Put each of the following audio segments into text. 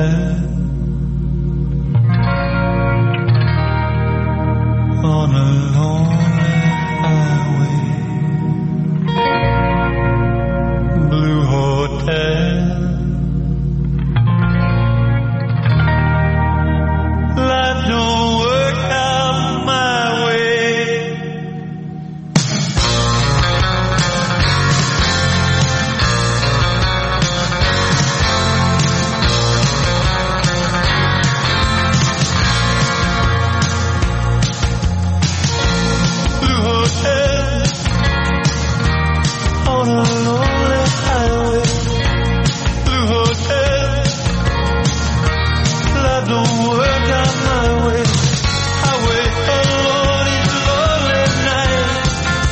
on a lonely highway, blue hotel. Life don't work out my way. Blue hotel on a lonely highway, blue hotel. Life don't work out my way. I wait alone each lonely night.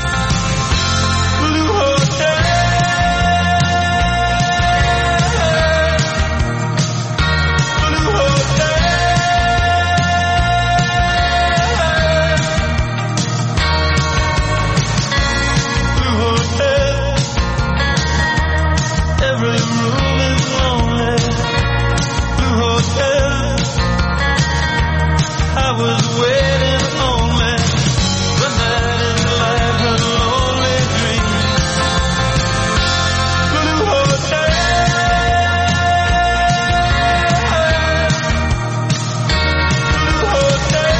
Blue hotel, blue hotel, blue hotel. Every room is lonely. Blue hotel. I was waiting only. The night is like a lonely dream. Blue hotel, blue hotel.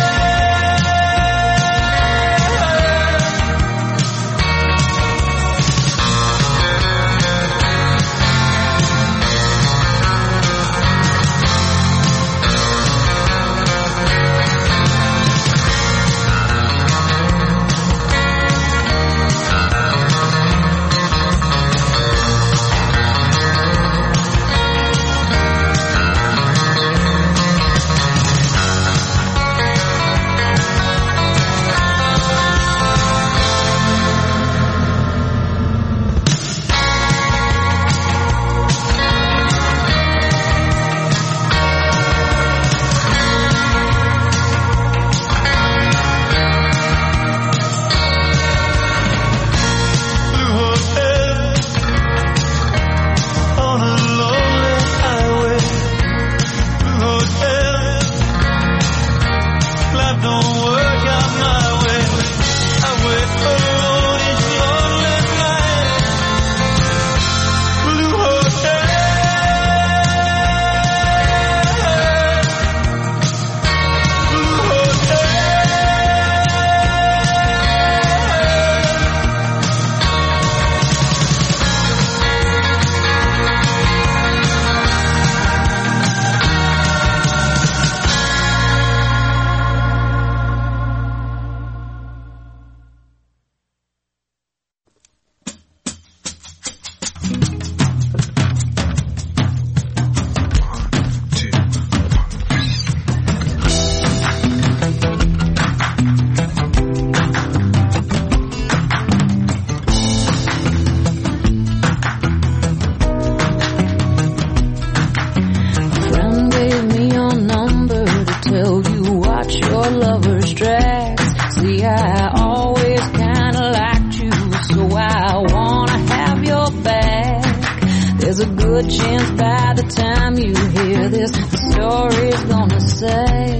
good chance by the time you hear this, the story's gonna say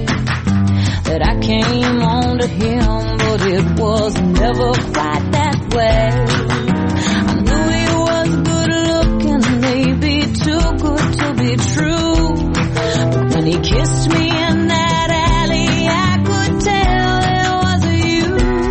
that I came on to him, but it was never quite that way. I knew he was good looking, maybe too good to be true, but when he kissed me in that alley, I could tell it wasn't you.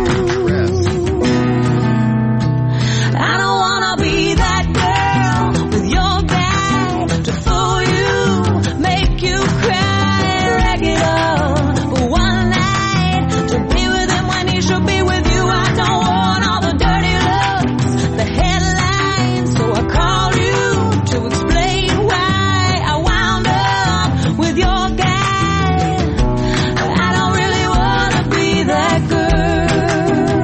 I don't wanna be that girl with your bag to fool you, make you cry, rag it up for one night, to be with him when he should be with you. I don't want all the dirty looks, the headlines, so I called you to explain why I wound up with your guy. I don't really wanna be that girl.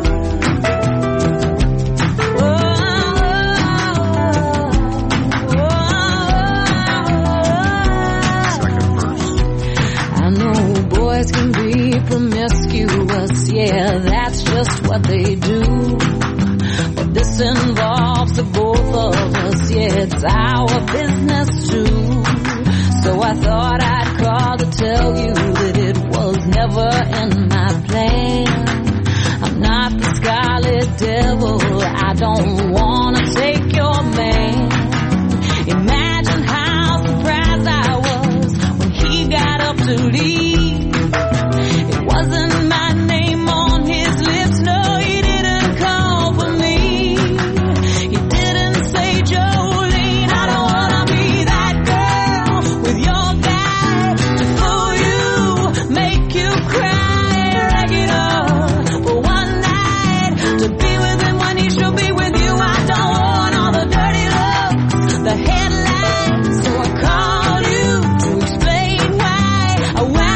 I know boys can be promiscuous, yeah, that's just what they do. But this involves the both of us, yeah, it's our business too. So So I thought I'd call to tell you that it was never in my plan. I'm not the scarlet devil, I don't wanna take your man. Imagine how surprised I was when he got up to leave. It wasn't my name on his lips, no, he didn't call for me. He didn't say, Jolene, I don't wanna be that girl with your guy to fool you, make you cry, rag it up for one night, to be with him when he should be with you. I don't want all the dirty looks, the headlights, so I called you to explain why I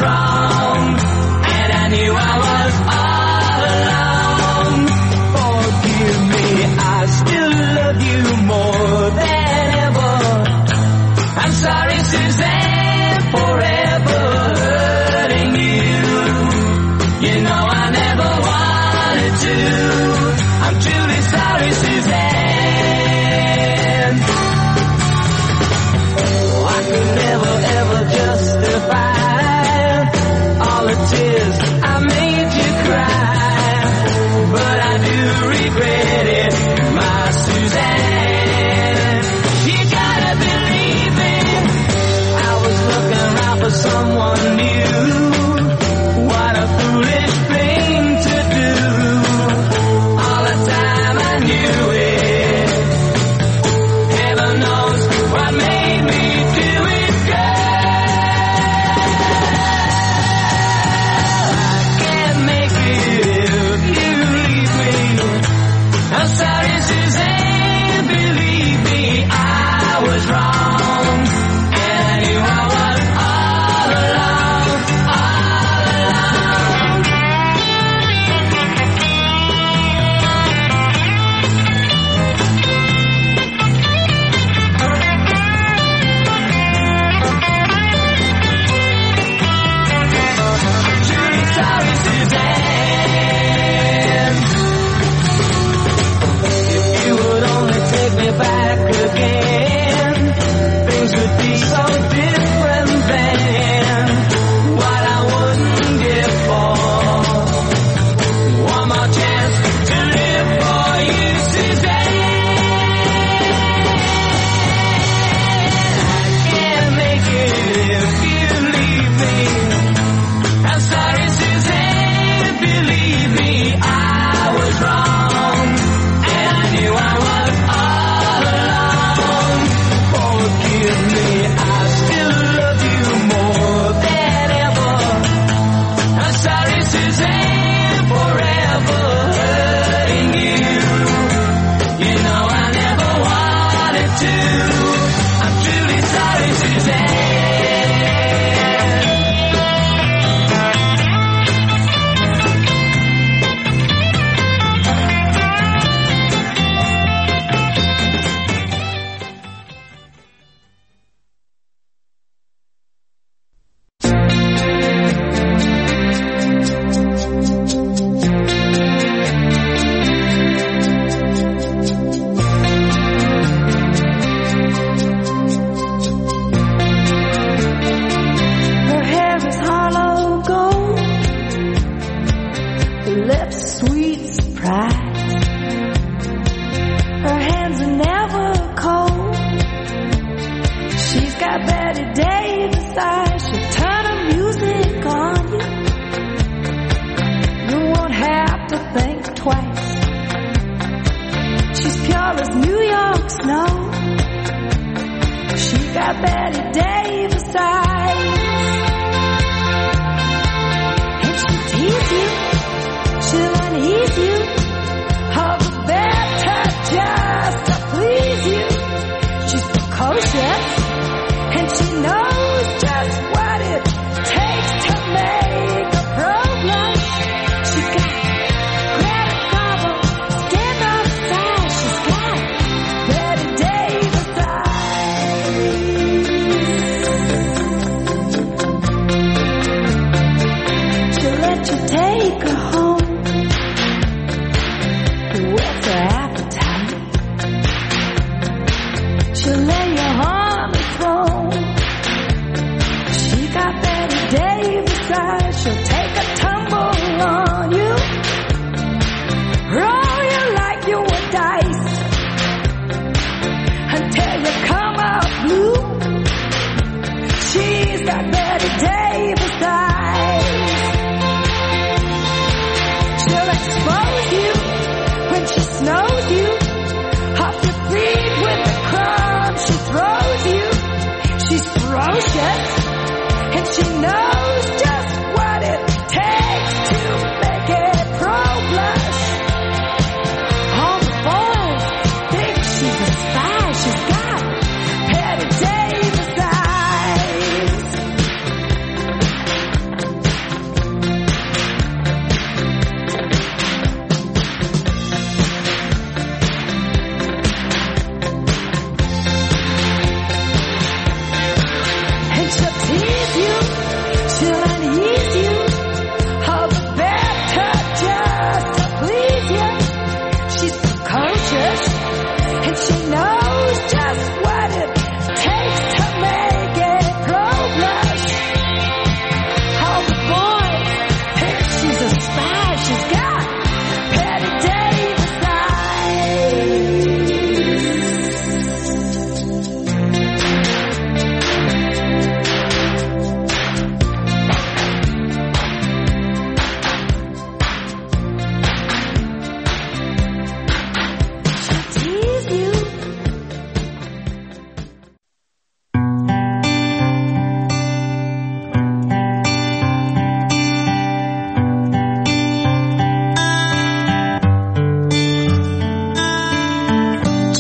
wrong, and I knew I was all alone. Forgive me, I still love you more than ever. I'm sorry, Suzanne, forever hurting you. You know I never wanted to. I'm truly sorry, Suzanne. Oh, I could never ever justify all the tears I made you cry, but I do regret it, my Suzanne. You gotta believe me, I was looking around for someone new. What a foolish thing to do. All the time I knew it. Heaven knows what made me do it, girl. I can't make it if you leave me. I'm sorry, Suzanne, believe me, I was wrong, and I knew I was all alone, all alone. Truly sorry, Suzanne. If you would only take me back again, things would be so different then. What I wouldn't give for one more chance to live for you, Suzanne. I can't make it if you leave me. I'm sorry, Suzanne, believe me, I was wrong, and I knew I was all alone. Forgive me, I still love you more than ever. I'm sorry, Suzanne, forever hurting you. You know I never wanted to. I'm truly sorry, Suzanne. Her hair is hollow gold, her lips sweet surprise. Her hands are never cold. She's got Betty Davis eyes. She'll turn her music on you. You won't have to think twice. She's pure as New York snow. She got Betty Davis eyes. And she'll tease you, she'll unease you, all the better just to please you. She's precocious, and she knows just what it takes to make a pro blush. She got Greta Garbo, stand up side. She's got Betty Davis eyes. She'll let you take her home. What's her appetite? She'll lay you on the throne. She got Betty Davis eyes. She'll take a tumble on you, roll you like you were diced until you come out blue. She's got Betty Davis eyes. She'll expose you when she snows you, off your feet with the crumbs she throws you. She's ferocious, and she knows just what it takes to make it pro blush. All the boys think she's a spy. She's got Betty Davis eyes.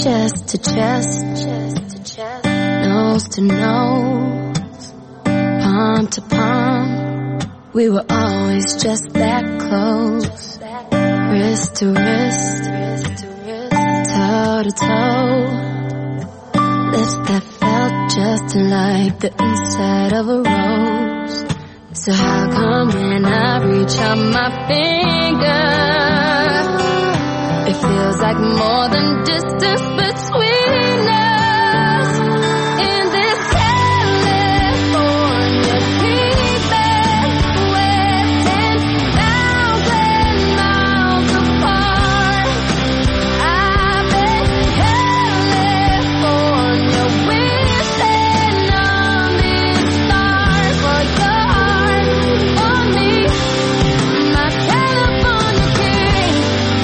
chest to chest, nose to nose, palm to palm. We were always just that close, wrist to wrist, toe to toe. Lips that felt just like the inside of a rose. So how come when I reach out my finger, it feels like more than distance between us? In this California seabed, we're 10,000 miles apart. I bet California wishing on these stars for your heart, for me, my California king.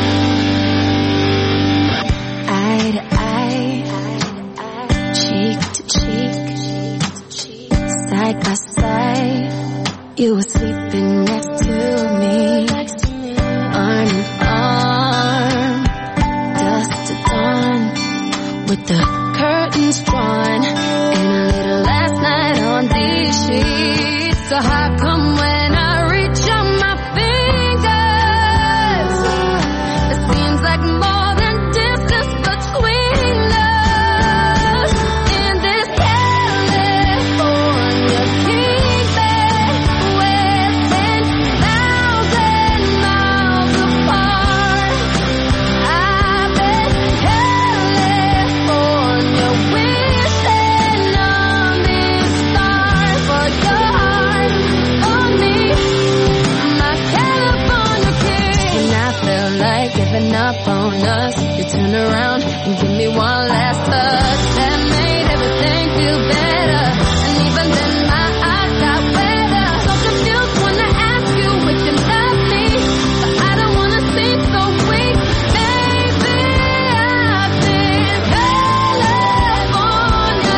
Eye to eye, cheek to cheek, side by side. You were sleeping next to me, arm in arm, dusk to dawn, with the curtains drawn, and a little last night on these sheets. So how come when I reach out my fingers, it seems like more than distance between us? In this California seabed, we're 10,000 miles apart. I bet California wishing on these stars for your heart, for me, my California king. And I felt like giving up on us. You turn around and give me one last touch that made everything feel better. And even then my eyes got wetter. So confused when I ask you if you love me, but I don't wanna seem so weak. Baby, I've been California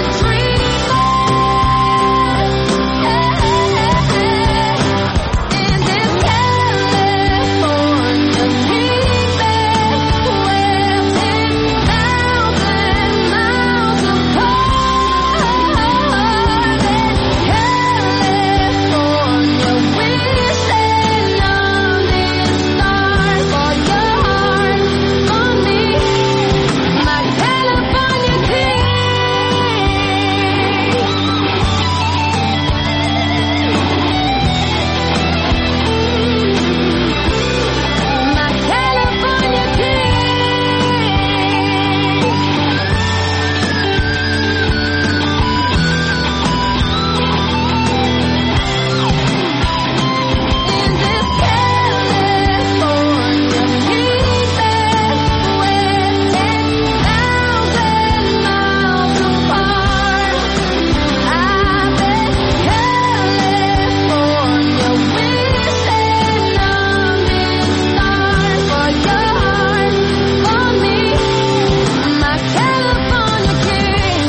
dreaming. In this California seabed, we're 10,000 miles apart. California wishing on these stars for your heart, for me, my California king. My California king. In this California seabed, we're 10,000 miles apart. I bet California wishing on these stars for your heart, for me, my California king.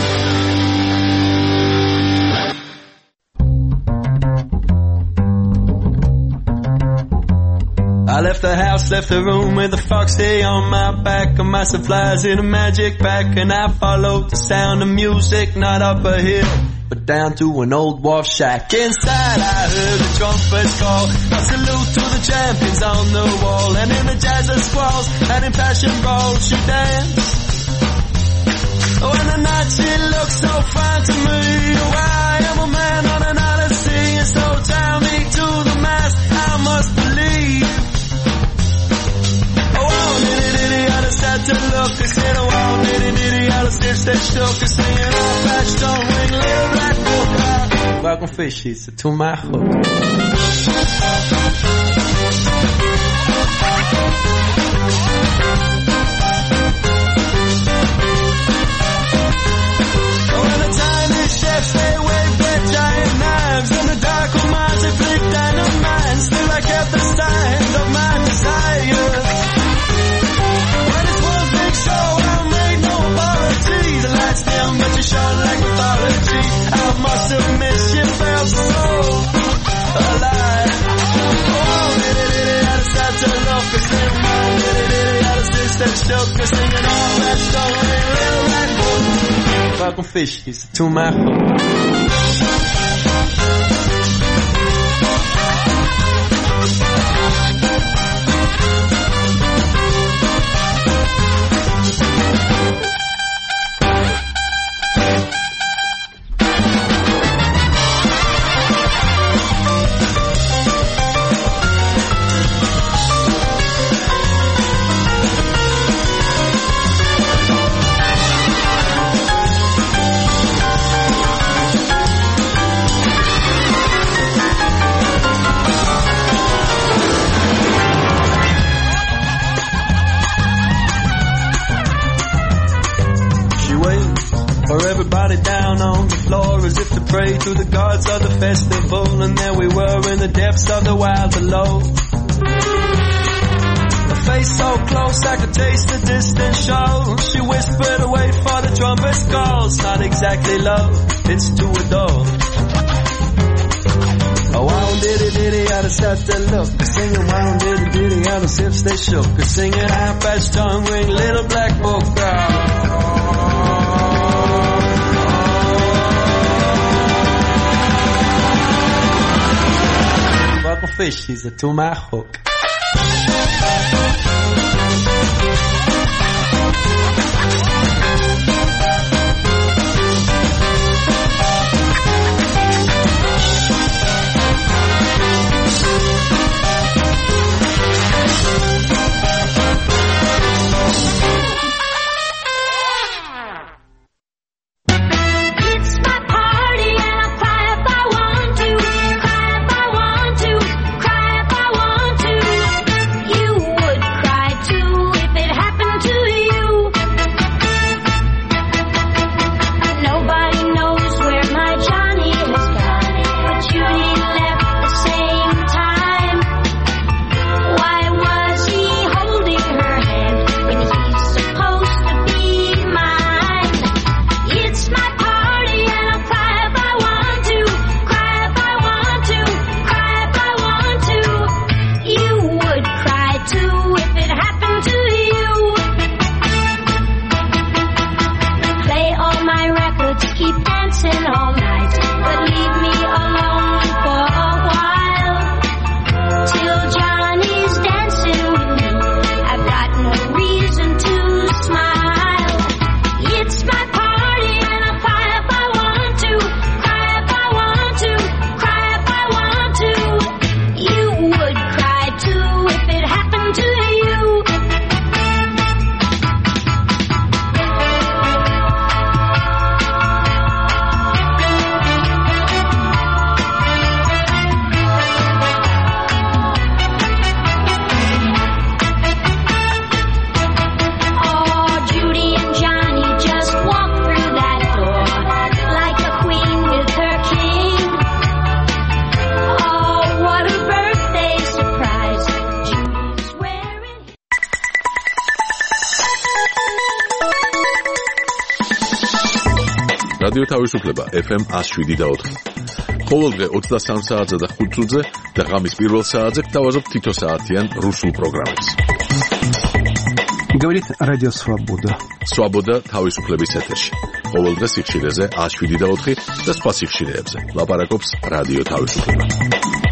I left the house, left the room with a foxy on my back and my supplies in a magic bag, and I followed the sound of music, not up a hill, but down to an old wharf shack. Inside I heard the trumpets call, a salute to the champions on the wall, and in the jazz of squalls and in passion brawls she danced. Oh, and the night she looked so fine to me. Oh, I am a man on an odyssey, and so tie me to the mast, I must believe. Oh, nitty-nitty, I just had to look, I said, oh, nitty-nitty, I just stitch, shook, and singing all back, don't ring, little black book. Welcome fishies to my hook. Oh, and the tiny chefs, they wave their giant knives, and the dark old minds, they flick dynamite. Still I kept the stand of my desires. When it's one big show, I made no apology. The lights dim, but you shone like mythology. I must admit, you felt so alive. Oh, nitty-nitty, I just had to look, 'cause they remind, nitty-nitty, I just did that show, 'cause singing all that stuff ain't real. Fucking fishies to my hook. Pray to the gods of the festival, and there we were in the depths of the wild below. A face so close I could taste the distant show. She whispered away for the trumpet's calls. Not exactly love, it's to adore. Oh, wow, diddy, out of steps they look. Singing wow, diddy, out of hips they shook. Singing half-past tongue ring, little black book. Fishies are to my hook. რადიო თავისუფლება FM 107.4. ყოველდღე 23 საათზე და 5 წუთზე და ღამის პირველ საათზე გთავაზობთ თითო საათიან რუსულ პროგრამებს. Говорит Радио Свобода. Свобода თავისუფლების ეთერში. ყოველდღე სიხშირეზე 107.4 და სხვა სიხშირეებზე. ლაპარაკობს რადიო თავისუფლება.